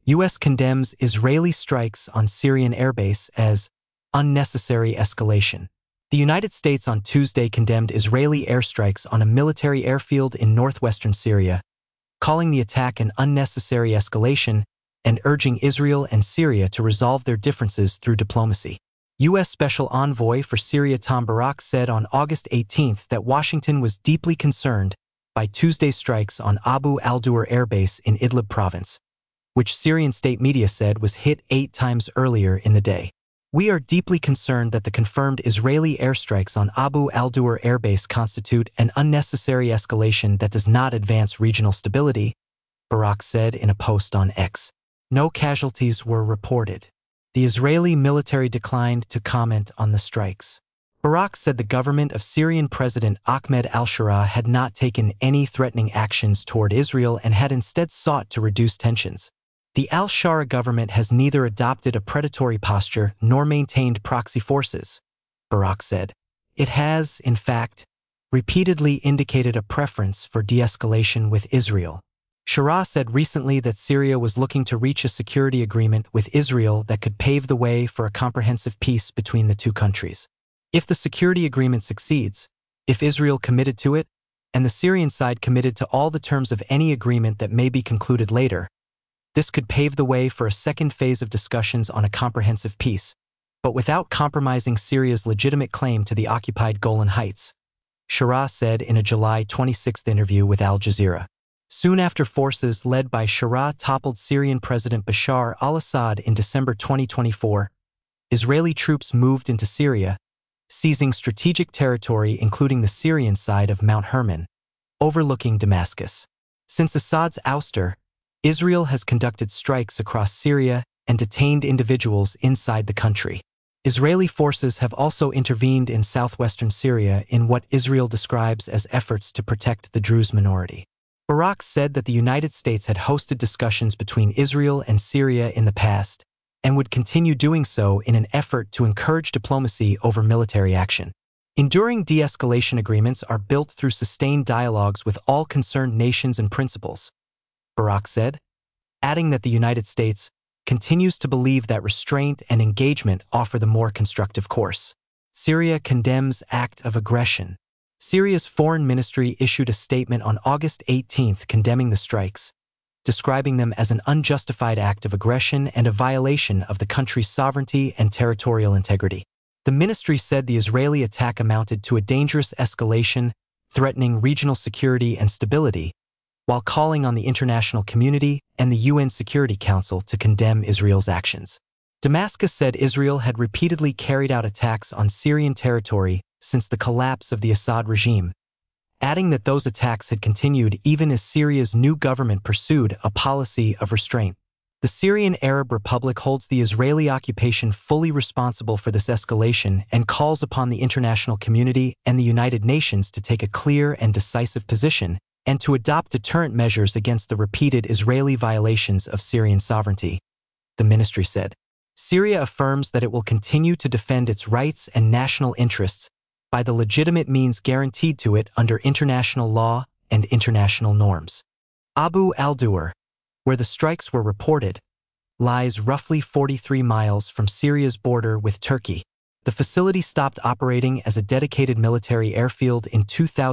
U.S. condemns Israeli strikes on Syrian airbase as unnecessary escalation. The United States on Tuesday condemned Israeli airstrikes on a military airfield in northwestern Syria, calling the attack an unnecessary escalation and urging Israel and Syria to resolve their differences through diplomacy. U.S. Special Envoy for Syria Tom Barak said on August 18 that Washington was deeply concerned by Tuesday's strikes on Abu al-Duwar airbase in Idlib province, which Syrian state media said was hit 8 times earlier in the day. "We are deeply concerned that the confirmed Israeli airstrikes on Abu al-Duwar airbase constitute an unnecessary escalation that does not advance regional stability," Barak said in a post on X. No casualties were reported. The Israeli military declined to comment on the strikes. Barak said the government of Syrian President Ahmed al-Shara had not taken any threatening actions toward Israel and had instead sought to reduce tensions. The al-Shara government has neither adopted a predatory posture nor maintained proxy forces, Barak said. It has, in fact, repeatedly indicated a preference for de-escalation with Israel. Shara said recently that Syria was looking to reach a security agreement with Israel that could pave the way for a comprehensive peace between the two countries. If the security agreement succeeds, if Israel committed to it, and the Syrian side committed to all the terms of any agreement that may be concluded later, this could pave the way for a second phase of discussions on a comprehensive peace, but without compromising Syria's legitimate claim to the occupied Golan Heights, Shara said in a July 26 interview with Al Jazeera. Soon after forces led by Shara toppled Syrian President Bashar al-Assad in December 2024, Israeli troops moved into Syria, seizing strategic territory including the Syrian side of Mount Hermon, overlooking Damascus. Since Assad's ouster, Israel has conducted strikes across Syria and detained individuals inside the country. Israeli forces have also intervened in southwestern Syria in what Israel describes as efforts to protect the Druze minority. Barak said that the United States had hosted discussions between Israel and Syria in the past and would continue doing so in an effort to encourage diplomacy over military action. Enduring de-escalation agreements are built through sustained dialogues with all concerned nations and principles, Barak said, adding that the United States continues to believe that restraint and engagement offer the more constructive course. Syria condemns act of aggression. Syria's foreign ministry issued a statement on August 18 condemning the strikes, describing them as an unjustified act of aggression and a violation of the country's sovereignty and territorial integrity. The ministry said the Israeli attack amounted to a dangerous escalation, threatening regional security and stability, while calling on the international community and the UN Security Council to condemn Israel's actions. Damascus said Israel had repeatedly carried out attacks on Syrian territory since the collapse of the Assad regime, adding that those attacks had continued even as Syria's new government pursued a policy of restraint. The Syrian Arab Republic holds the Israeli occupation fully responsible for this escalation and calls upon the international community and the United Nations to take a clear and decisive position and to adopt deterrent measures against the repeated Israeli violations of Syrian sovereignty, the ministry said. Syria affirms that it will continue to defend its rights and national interests by the legitimate means guaranteed to it under international law and international norms. Abu al-Duwar, where the strikes were reported, lies roughly 43 miles from Syria's border with Turkey. The facility stopped operating as a dedicated military airfield in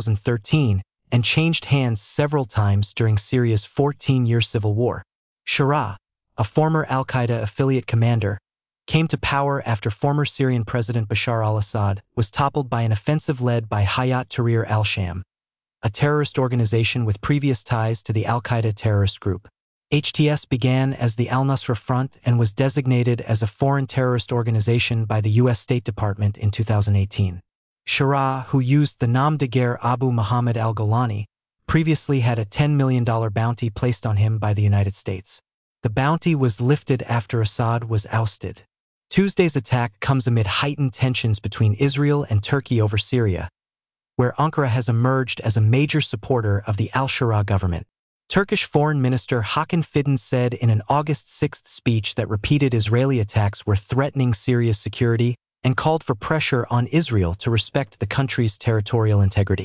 2013 and changed hands several times during Syria's 14-year civil war. Shara, a former al-Qaeda affiliate commander, came to power after former Syrian President Bashar al-Assad was toppled by an offensive led by Hayat Tahrir al-Sham, a terrorist organization with previous ties to the al-Qaeda terrorist group. HTS began as the al-Nusra Front and was designated as a foreign terrorist organization by the U.S. State Department in 2018. Shara, who used the nom de guerre Abu Muhammad al-Golani, previously had a $10 million bounty placed on him by the United States. The bounty was lifted after Assad was ousted. Tuesday's attack comes amid heightened tensions between Israel and Turkey over Syria, where Ankara has emerged as a major supporter of the al-Shara government. Turkish Foreign Minister Hakan Fidan said in an August 6 speech that repeated Israeli attacks were threatening Syria's security and called for pressure on Israel to respect the country's territorial integrity.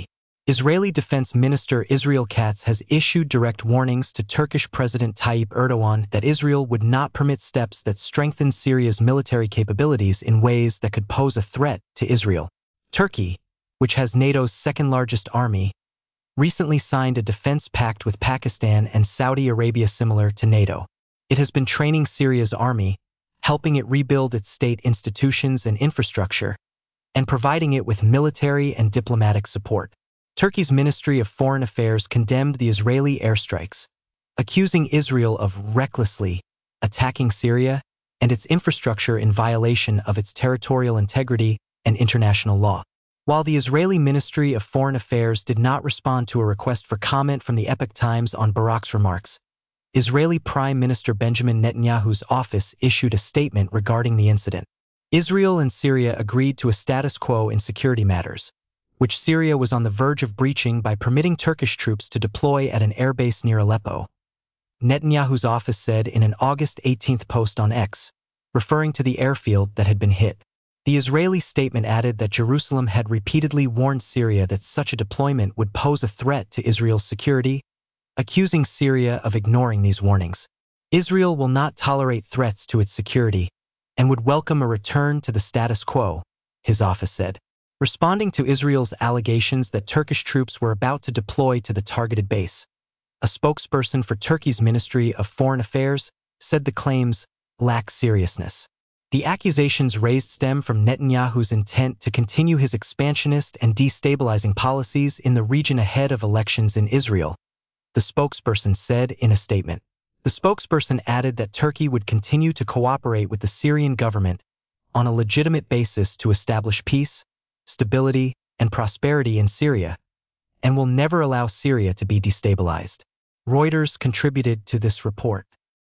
Israeli Defense Minister Israel Katz has issued direct warnings to Turkish President Tayyip Erdogan that Israel would not permit steps that strengthen Syria's military capabilities in ways that could pose a threat to Israel. Turkey, which has NATO's second-largest army, recently signed a defense pact with Pakistan and Saudi Arabia similar to NATO. It has been training Syria's army, helping it rebuild its state institutions and infrastructure, and providing it with military and diplomatic support. Turkey's Ministry of Foreign Affairs condemned the Israeli airstrikes, accusing Israel of recklessly attacking Syria and its infrastructure in violation of its territorial integrity and international law. While the Israeli Ministry of Foreign Affairs did not respond to a request for comment from the Epoch Times on Barak's remarks, Israeli Prime Minister Benjamin Netanyahu's office issued a statement regarding the incident. Israel and Syria agreed to a status quo in security matters, which Syria was on the verge of breaching by permitting Turkish troops to deploy at an airbase near Aleppo, Netanyahu's office said in an August 18 post on X, referring to the airfield that had been hit. The Israeli statement added that Jerusalem had repeatedly warned Syria that such a deployment would pose a threat to Israel's security, accusing Syria of ignoring these warnings. Israel will not tolerate threats to its security and would welcome a return to the status quo, his office said. Responding to Israel's allegations that Turkish troops were about to deploy to the targeted base, a spokesperson for Turkey's Ministry of Foreign Affairs said the claims lack seriousness. The accusations raised stem from Netanyahu's intent to continue his expansionist and destabilizing policies in the region ahead of elections in Israel, the spokesperson said in a statement. The spokesperson added that Turkey would continue to cooperate with the Syrian government on a legitimate basis to establish peace, stability, and prosperity in Syria, and will never allow Syria to be destabilized. Reuters contributed to this report.